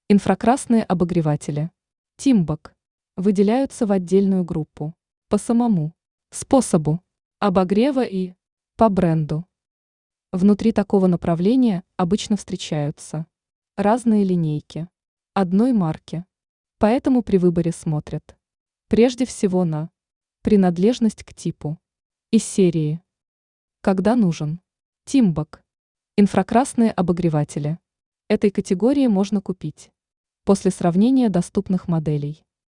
Инфракрасные обогреватели Тимбок выделяются в отдельную группу по самому способу обогрева и по бренду. Внутри такого направления обычно встречаются разные линейки одной марки, поэтому при выборе смотрят прежде всего на принадлежность к типу и серии. Когда нужен Тимбок, инфракрасные обогреватели этой категории можно купить после сравнения доступных моделей.